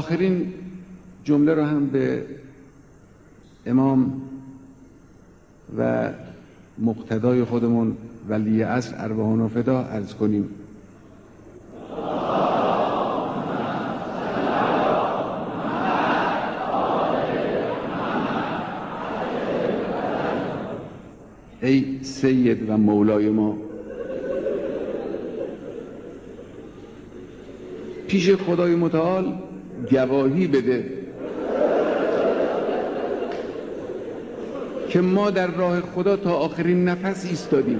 آخرین جمله رو هم به امام و مقتدای خودمون ولی عصر ارواحنا فدا عرض کنیم. ای سید و مولای ما، پیش خدای متعال گواهی بده که ما در راه خدا تا آخرین نفس ایستادیم.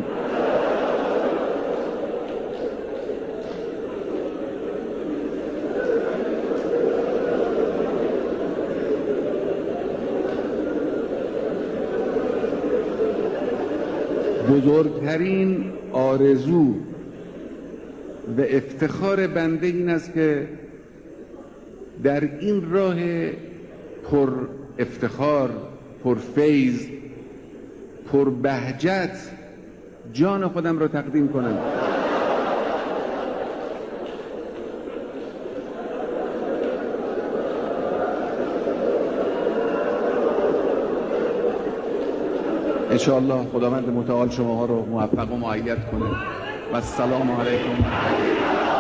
بزرگترین آرزو و افتخار بنده این است که در این راه پر افتخار، پر فیض، پر بهجت جان خودم را تقدیم کنم. انشاءالله خداوند متعال شماها رو موفق و مؤید کنه و السلام علیکم.